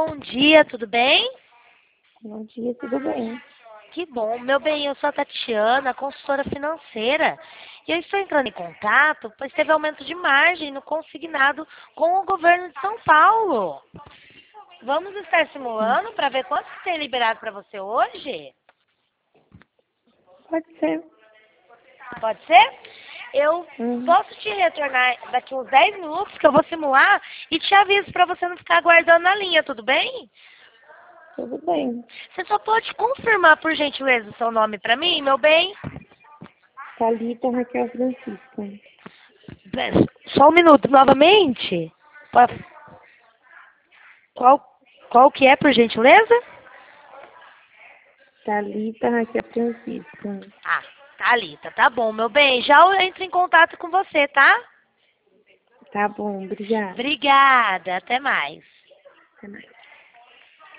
Bom dia, tudo bem? Bom dia, tudo bem? Que bom. Meu bem, eu sou a Tatiana, consultora financeira. E eu estou entrando em contato, pois teve aumento de margem no consignado com o governo de São Paulo. Vamos estar simulando para ver quanto que tem liberado para você hoje? Pode ser. Pode ser? Eu Uhum. posso te retornar daqui uns 10 minutos que eu vou simular e te aviso para você não ficar aguardando na linha, tudo bem? Tudo bem. Você só pode confirmar, por gentileza, o seu nome para mim, meu bem? Thalita Raquel Francisca. Só um minuto, novamente. Qual que é, por gentileza? Thalita Raquel Francisca. Ah, Thalita, tá bom, meu bem. Já eu entro em contato com você, tá? Tá bom, obrigada. Obrigada, até mais. Até mais.